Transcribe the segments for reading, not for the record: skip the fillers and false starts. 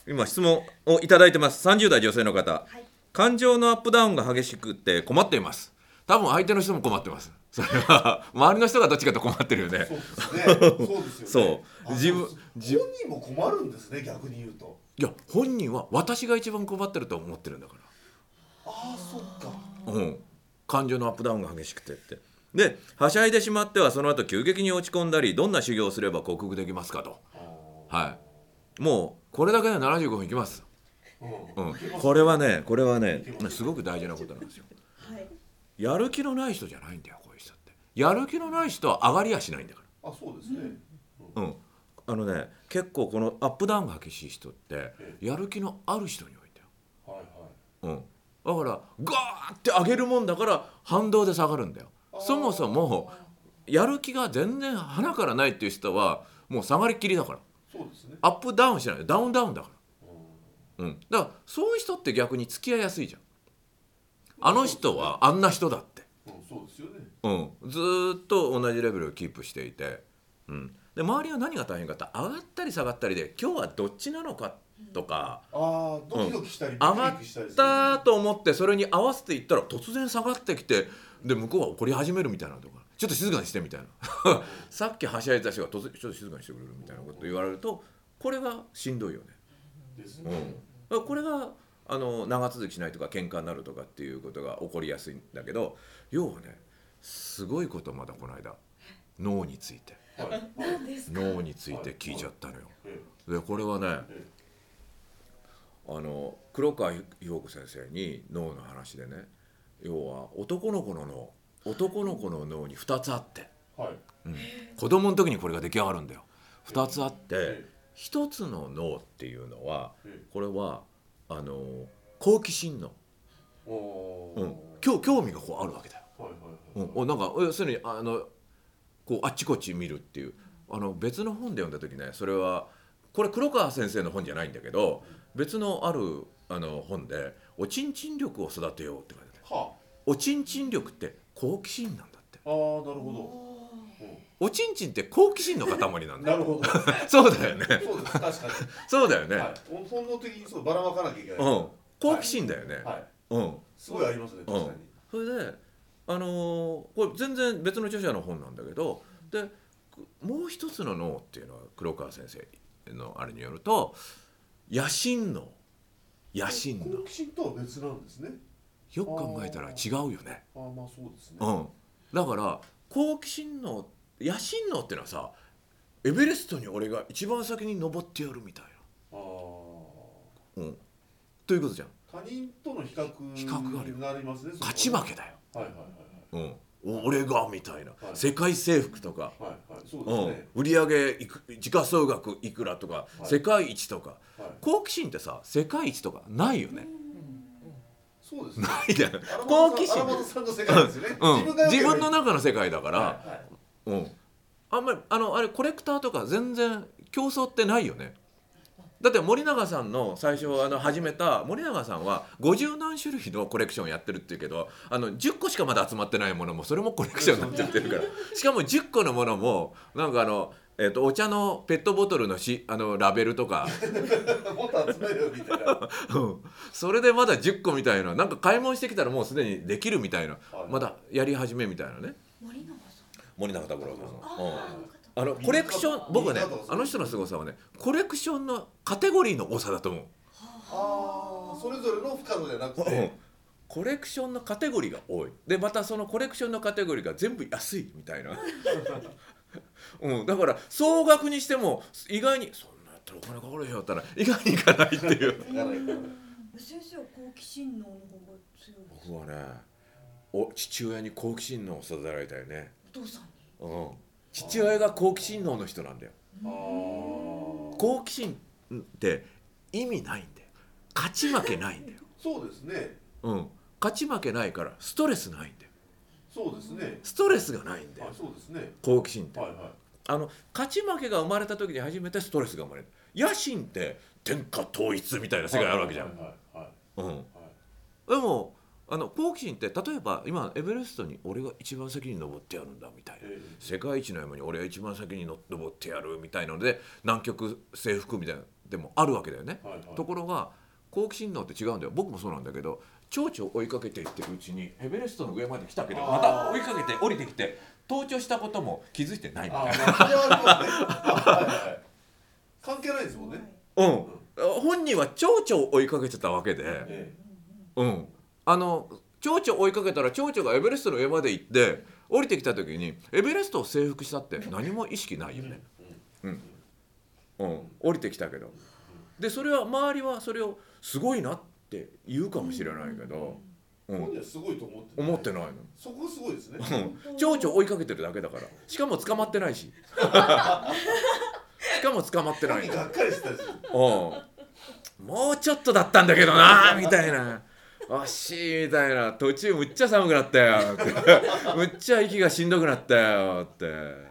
今質問をいただいてます。30代女性の方、 はい、 感情のアップダウンが激しくて困っています。多分相手の人も困ってます。それは周りの人がどっちかと困ってるよね。 そうですね。そうですよね。 そう自分本人も困るんですね、逆に言うと。 いや本人は私が一番困ってると思ってるんだかああ、そっか。 ら、感情のアップダウンが激しくてってではしゃいでしまってはその後急激に落ち込んだり、どんな修行をすれば克服できますかと。はい、もうこれだけで75分いきます。これはねすごく大事なことなんですよ。 はい、 やる気のない人じゃないんだよ、こういう人って。やる気のない人は上がりやしないんだかあ、そうですね。 結構このアップダウンが激しい人ってやる気のある人に多いんだよ。 はいはい。 だからガーって上げるもんだから反動で下がるんだよ。そもそもやる気が全然鼻からないっていう人はもう下がりっきりだから。 そうですね。 アップダウンしない、ダウンダウンだから。だからそういう人って逆に付き合いやすいじゃん。あの人はあんな人だって、 そうですよね。 ずーっと同じレベルをキープしていて、で周りは何が大変かって上がったり下がったりで今日はどっちなのかとか、 ああ、ドキドキしたり、 上がったと思ってそれに合わせていったら突然下がってきて、で向こうは怒り始めるみたいなとか、ちょっと静かにしてみたいなさっきはしゃいでた人が突然ちょっと静かにしてくれるみたいなこと言われると、これがしんどいよね。 ですね。 これが長続きしないとか喧嘩になるとかっていうことが起こりやすいんだけど、要はねすごいことまだこの間脳について何ですか。 脳について聞いちゃったのよ。でこれはね黒川陽子先生に脳の話でね、要は男の子の脳に2つあって、子供の時にこれが出来上がるんだよ。2つあって1つの脳っていうのはこれは好奇心の、興味がこうあるわけだよ。なんか要するにこうあっちこっち見るっていう別の本で読んだ時ね、それはこれ黒川先生の本じゃないんだけど、別のある本でおちんちん力を育てようって書いてある。おちんちん力って好奇心なんだって。 ああ、なるほど。 おちんちんって好奇心の塊なんだよ。 なるほど。 そうだよね。 そうです、確かに。 そうだよね。 本能的にそうばらまかなきゃいけない。 好奇心だよね。 すごいありますね、確かに。 それでこれ全然別の著者の本なんだけど、でもう一つの脳っていうのは黒川先生のあれによると野心脳。 好奇心とは別なんですね。 よく考えたら違うよね。 まあそうですね。 だから好奇心脳、野心脳っていうのはさ、エベレストに俺が一番先に登ってやるみたいな。ということじゃん。 他人との比較がなりますね。 勝ち負けだよ。俺がみたいな、世界征服とか、売上時価総額いくらとか、世界一とか、好奇心ってさ世界一とかないよね。 そうですね。 ないじゃん。好奇心自分の中の世界だから、あんまりあれコレクターとか全然競争ってないよね。だって森永さんの最初始めた森永さんは50何種類のコレクションをやってるっていうけど、10個しかまだ集まってないものもそれもコレクションになっちゃってるからしかも10個のものもなんかお茶のペットボトルのラベルとかもっと集めるみたいなそれでまだ10個みたいな、なんか買い物してきたらもうすでにできるみたいな、まだやり始めみたいなね。森永拓郎さんのコレクション、僕はねあの人の凄さはねコレクションのカテゴリーの多さだと思う。 それぞれの深さじゃなくて、 コレクションのカテゴリーが多い。でまたそのコレクションのカテゴリーが全部安いみたいなだから総額にしても意外にそんなやったらお金かかるでしょったら意外にいかないっていう先生は好奇心の方が強い。 僕はね父親に好奇心脳を育てられたよね。 お父さんに。 父親が好奇心脳の人なんだよ。好奇心って意味ないんだよ。勝ち負けないんだよ。 そうですね。 勝ち負けないからストレスないんだよ。 そうですね。 ストレスがないんだよ。 そうですね。 好奇心って。勝ち負けが生まれた時に初めてストレスが生まれる。野心って天下統一みたいな世界あるわけじゃん。でも好奇心って例えば今エベレストに俺が一番先に登ってやるんだみたいな、世界一の山に俺が一番先に登ってやるみたいなので南極征服みたいなでもあるわけだよね、 はいはい、 ところが好奇心脳って違うんだよ。僕もそうなんだけど、蝶々を追いかけていってるうちにエベレストの上まで来たけどまた追いかけて降りてきて登頂したことも気づいてないみたいな。 それはありますね。関係ないですもんね。 本人は蝶々を追いかけてたわけで、蝶々を追いかけたら蝶々がエベレストの上まで行って降りてきた時にエベレストを征服したって何も意識ないよね。降りてきたけど、でそれは周りはそれをすごいなって言うかもしれないけど、 本人はすごいと思ってないの。 そこがすごいですね。 蝶々追いかけてるだけだから。しかも捕まってないししかも捕まってないの。 がっかりしたし、 もうちょっとだったんだけどなみたいな、惜しいみたいな、途中むっちゃ寒くなったよってむっちゃ息がしんどくなったよって、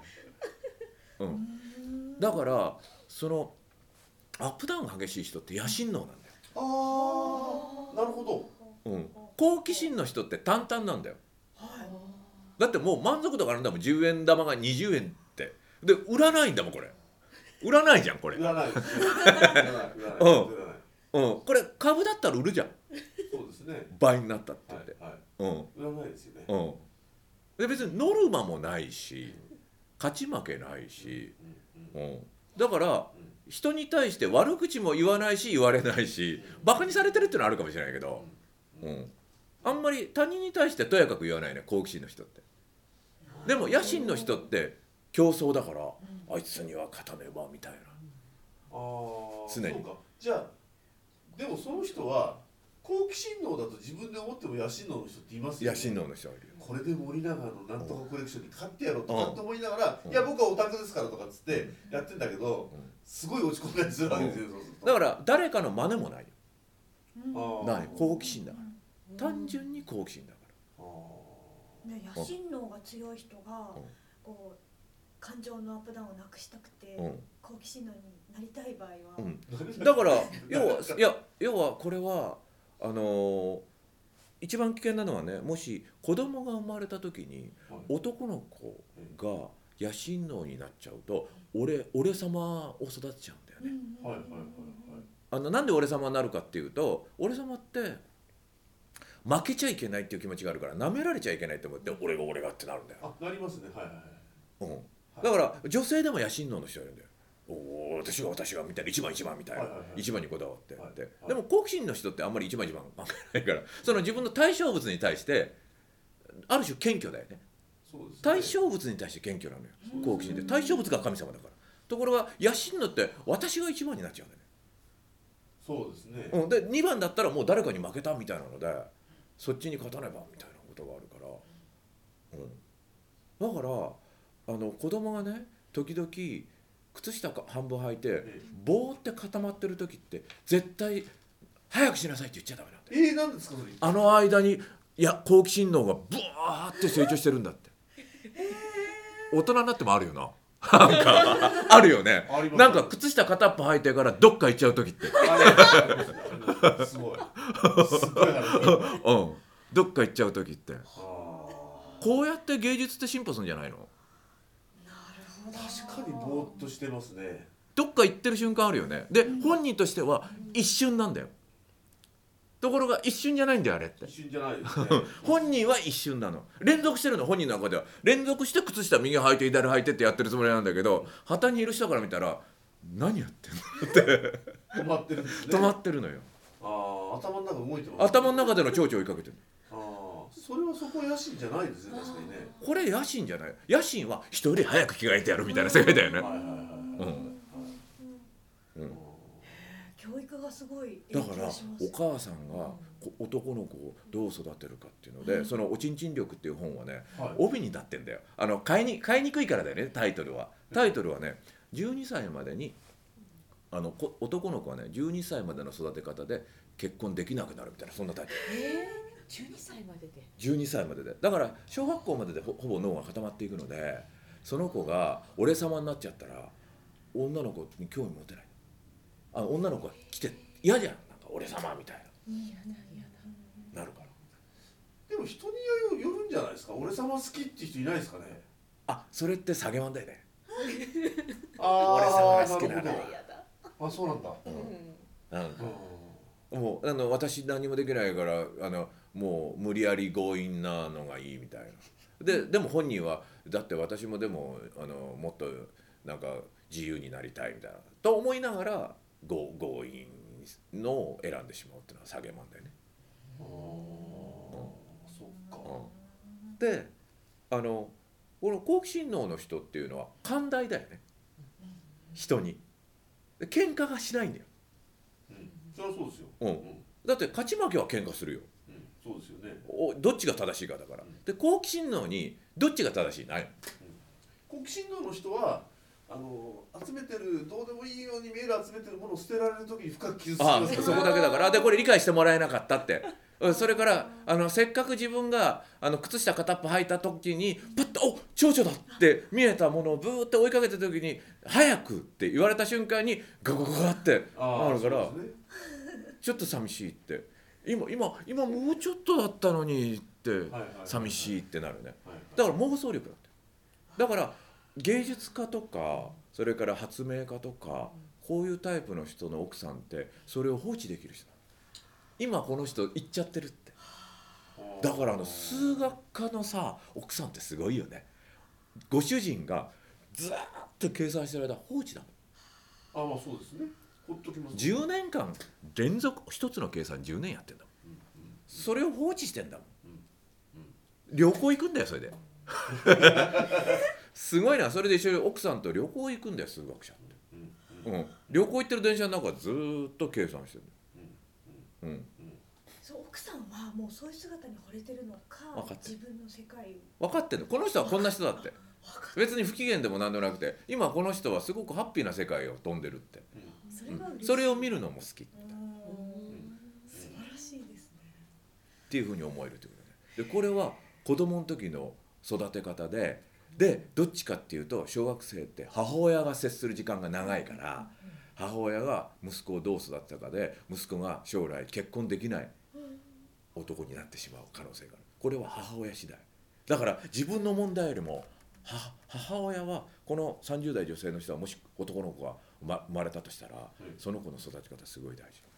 だからそのアップダウンが激しい人って野心脳なんだよ。 なるほど。 好奇心の人って淡々なんだよ。だってもう満足度があるんだもん。10円玉が20円ってで売らないんだもん。これ売らないじゃんこれ。 売らないですね。 これ株だったら売るじゃん。 そうですね。 倍になったって言って、 売らないですよね。 で別にノルマもないし勝ち負けないし、だから人に対して悪口も言わないし言われないし、バカにされてるっていうのはあるかもしれないけど、あんまり他人に対してとやかく言わないね、好奇心の人って。でも野心の人って競争だから、あいつには勝たねばみたいな、常に。 そうか。じゃあでもその人は好奇心脳だと自分で思っても野心脳の人っていますよね。 野心脳の人はいるよ。 これで森永のなんとかコレクションに勝ってやろうとかって思いながら、いや僕はオタクですからとかっつってやってんだけど、すごい落ち込んだりするわけですよ。 だから誰かの真似もないよ。ない。好奇心だから。単純に好奇心だから。 野心脳が強い人がこう感情のアップダウンをなくしたくて好奇心脳になりたい場合は、 だから要はこれは一番危険なのはね、もし子供が生まれた時に男の子が野心脳になっちゃうと俺様を育てちゃうんだよね。なんで俺様になるかっていうと、俺様って負けちゃいけないっていう気持ちがあるから、舐められちゃいけないと思って俺がってなるんだよ。 なりますね。 だから女性でも野心脳の人がいるんだよ。私がみたいな、一番みたいな、一番にこだわってって。でも好奇心の人ってあんまり一番関係ないから、その自分の対象物に対してある種謙虚だよね。対象物に対して謙虚なのよ、好奇心って。対象物が神様だから。ところが野心のって私が一番になっちゃうんだよね。 そうですね。 で2番だったらもう誰かに負けたみたいなので、そっちに勝たねばみたいなことがあるから、だから子供がね時々靴下半分履いてボーって固まってる時って絶対早くしなさいって言っちゃダメなんだよ。 なんですかそれ。 間に好奇心脳がブワーって成長してるんだって。大人になってもあるよな。なんかあるよね。なんか靴下片っぽ履いてからどっか行っちゃう時って。 すごい。 どっか行っちゃう時って。こうやって芸術って進歩するんじゃないの？ 確かにぼーっとしてますね。 どっか行ってる瞬間あるよね。で本人としては一瞬なんだよ。ところが一瞬じゃないんだよあれって。 一瞬じゃないですね。 本人は一瞬なの。連続してるの。本人の中では連続して靴下右履いて左履いてってやってるつもりなんだけど、旗にいる人から見たら何やってんのって止まってるんですね。 止まってるのよ。 頭の中動いてます。 頭の中での蝶々追いかけてる。 それはそこ野心じゃないですね。確かにね。 これ野心じゃない。野心は人より早く着替えてやるみたいな世界だよね。 教育がすごいだからお母さんが男の子をどう育てるかっていうので、そのおちんちん力っていう本はね、帯になってんだよ。買いにくいからだよね。タイトルはね、12歳までに男の子はね12歳までの育て方で結婚できなくなるみたいな、そんなタイトル。 12歳までで 12歳までで。だから小学校まででほぼ脳が固まっていくので、その子が俺様になっちゃったら女の子に興味持てない。女の子が来て嫌じゃん、なんか俺様みたいななるから。 でも人によるんじゃないですか。俺様好きって人いないですかね。 それって下げまんだよね。 俺様が好きなの。 あ、そうなんだ。 なんかもう私何もできないからもう無理やり強引なのがいいみたいな。でも本人はだって私もでももっとなんか自由になりたいみたいなと思いながら強引のを選んでしまうっていうのは下げまんだよね。 そっか。 でこの好奇心脳の人っていうのは寛大だよね。人に喧嘩がしないんだよ。 それはそうですよ。 だって勝ち負けは喧嘩するよ。 そうですよね。 どっちが正しいかだから。で好奇心脳にどっちが正しいない。 好奇心脳の人は集めてるどうでもいいように見える集めてるものを捨てられる時に深く傷つきますよね。 そこだけだから。でこれ理解してもらえなかったって。それからせっかく自分が靴下片っぽ履いた時にパッと「お蝶々だ!」って見えたものをブーって追いかけた時に「早く!」って言われた瞬間にガガガガってなるから、ちょっと寂しいって。今もうちょっとだったのにって寂しいってなるね。だから妄想力だって。だから芸術家とかそれから発明家とかこういうタイプの人の奥さんってそれを放置できる人だ。今この人言っちゃってるって。だから数学科のさ奥さんってすごいよね。ご主人がずーっと計算してる間放置だもん。 まあそうですね。ほっときます。 10年間連続一つの計算10年やってんだもん。それを放置してんだもん。旅行行くんだよそれで。すごいな。それで一緒に奥さんと旅行行くんだよ数学者って。旅行行ってる電車の中ずーっと計算してる。 そう奥さんはもうそういう姿に惚れてるのか、自分の世界分かってんの。この人はこんな人だって。別に不機嫌でも何でもなくて今この人はすごくハッピーな世界を飛んでるって。それを見るのも好き。素晴らしいですね。 っていうふうに思えるということで。これは子供の時の育て方でどっちかっていうと小学生って母親が接する時間が長いから母親が息子をどう育てたかで息子が将来結婚できない男になってしまう可能性がある。これは母親次第だから自分の問題よりも母親はこの30代女性の人はもし男の子が生まれたとしたらその子の育て方すごい大事。